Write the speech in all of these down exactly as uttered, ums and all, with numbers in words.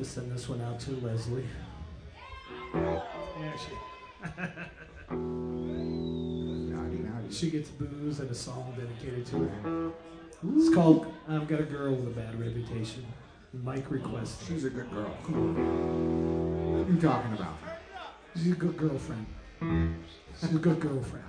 to send this one out to Leslie. Yeah, she. Naughty, naughty. She gets booze and a song dedicated to her. It's called I've Got a Girl with a Bad Reputation. Mike requested. She's a good girl. Come on. What are you talking about? She's a good girlfriend. She's a good girlfriend.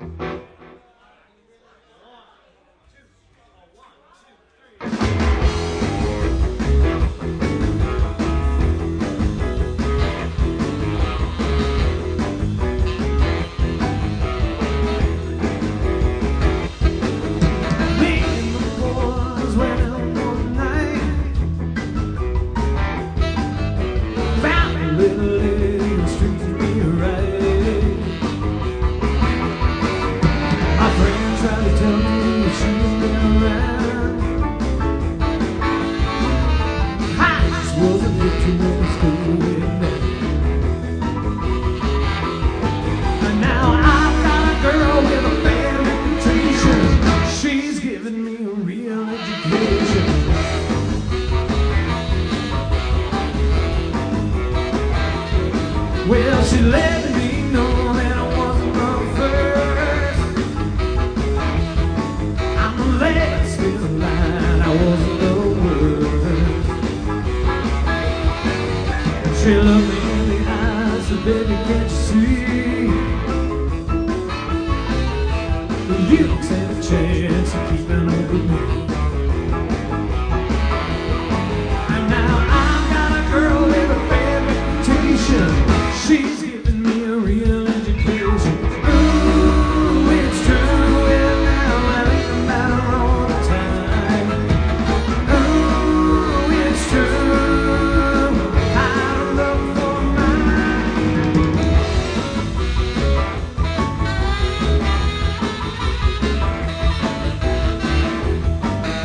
Well, she let me know that I wasn't the first. I'm the last in the line, I wasn't the worst. She looked me in the eyes, said, baby, can't you see? You don't stand a chance of keeping up with me. And now I've got a girl with a bad reputation. She's giving me a real education. Ooh, it's true, and now I think about her all the time. Ooh, it's true, I don't love for mine.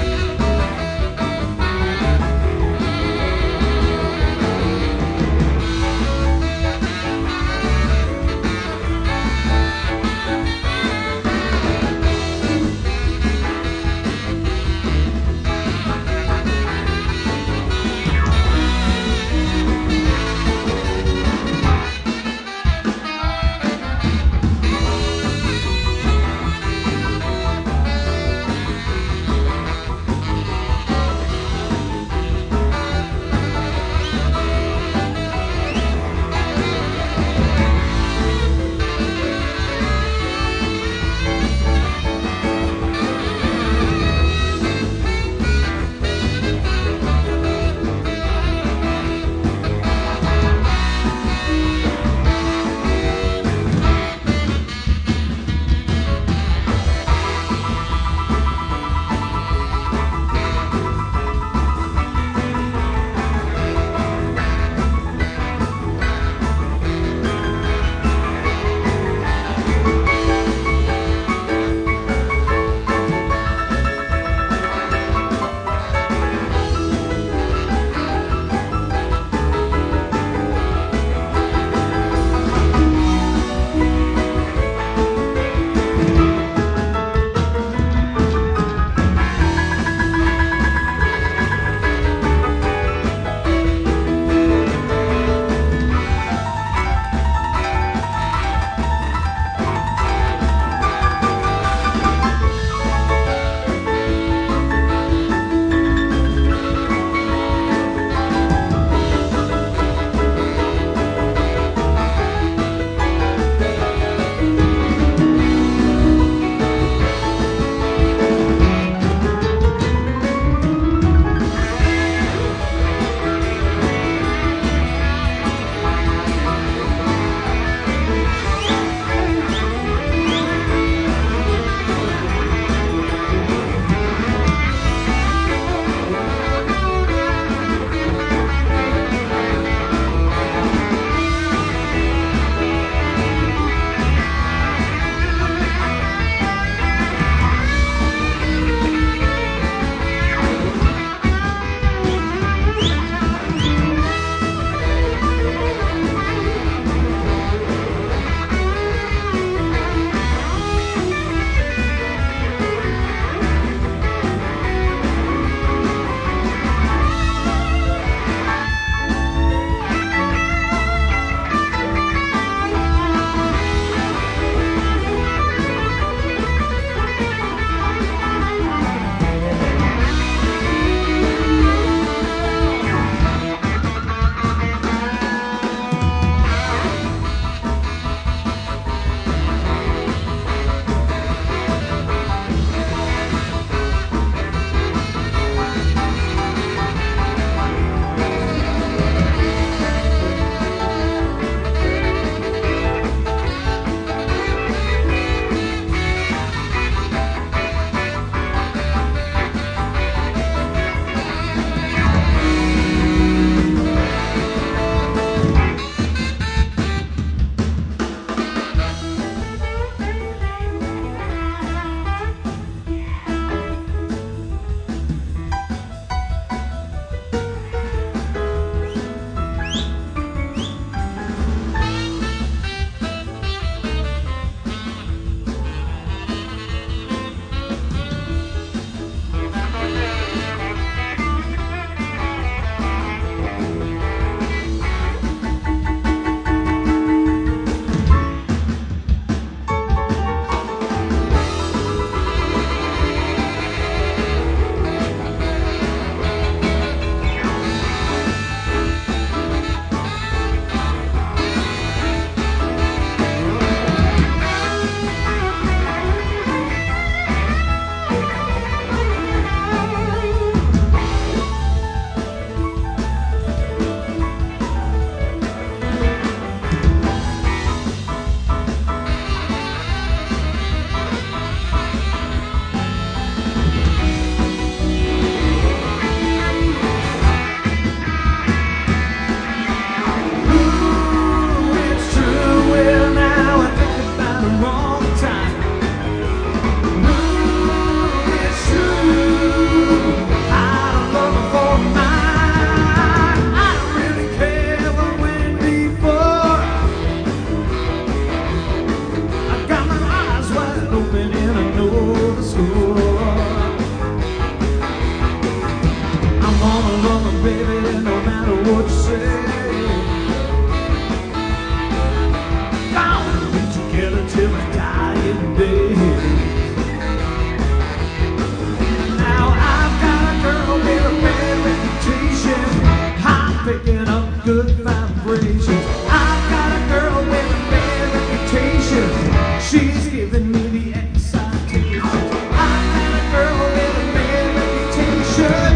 living in another school. I'm gonna love her, baby, no matter what you say. Gonna be together till my dying day. Now I've got a girl with a bad reputation. I'm picking up good vibrations. I've got a girl with a bad reputation. She's giving me the excitation. I've got a girl with a bad reputation.